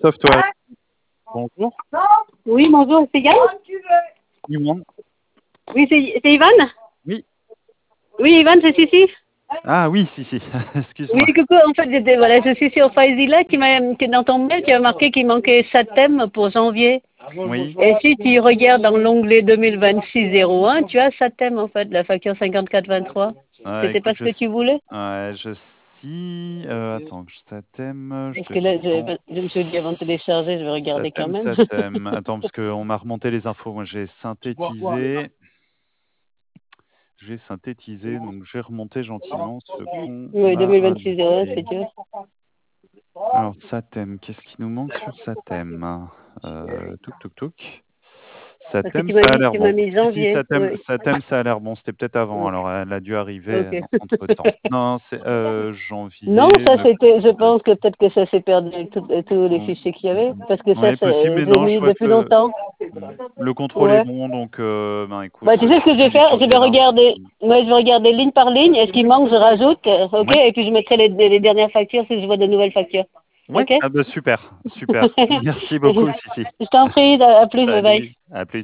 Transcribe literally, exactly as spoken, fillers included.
Software. Bonjour. Oui, bonjour, c'est Yann? Yvan. Oui, c'est c'est Ivan? Oui. Oui, Ivan, c'est Sissi? Ah oui, si, si. Oui, Excuse-moi. coucou, en fait, j'étais- voilà, je suis sur Faisila qui m'a, qui, dans ton mail, tu as marqué qu'il manquait Satem pour janvier. Oui. Et si tu regardes dans l'onglet deux mille vingt-six zéro un, tu as Satem, en fait, la facture cinquante-quatre vingt-trois. Euh, C'était pas écoute, ce je, que tu voulais? ouais, je si. Euh, attends, ça t'aime. Je Parce te que dis là, je, quand. je me suis dit avant de télécharger, je vais Ça regarder quand t'aime, même. ça t'aime. Attends, parce qu'on m'a remonté les infos. Moi, j'ai synthétisé. J'ai synthétisé, donc j'ai remonté gentiment ce qu'on Oui, m'a deux mille vingt-six zéro un, indiqué. c'est Dieu. Alors, ça t'aime. Qu'est-ce qui nous manque sur ça t'aime euh, Touc, touc, touc. Ça Parce que t'aime, tu ça m'as a mis, l'air tu m'as bon. mis Si, si, janvier, ça t'aime, oui. ça t'aime, ça a l'air bon. C'était peut-être avant, Oui. alors elle a dû arriver Ok. entre-temps. Non, c'est euh, Non, janvier. ça Le... c'était, je pense que peut-être que ça s'est perdu avec tout- euh, tous les fichiers qu'il y avait, parce que ça, Oui, possible, c'est, mais j'ai non, je mis vois depuis que longtemps. le contrôle est Ouais. bon, donc euh, ben, écoute, Bah, tu sais ce que je je vais vais les faire? Je vais changer là. regarder, ouais, je vais regarder ligne par ligne. Est-ce qu'il manque, je rajoute, euh, ok, Oui, et puis je mettrai les, les dernières factures si je vois de nouvelles factures. oui, Ok? ah bah super, super. Merci beaucoup, Sissi. Je t'en prie, à à plus, bye bye. Salut, à plus.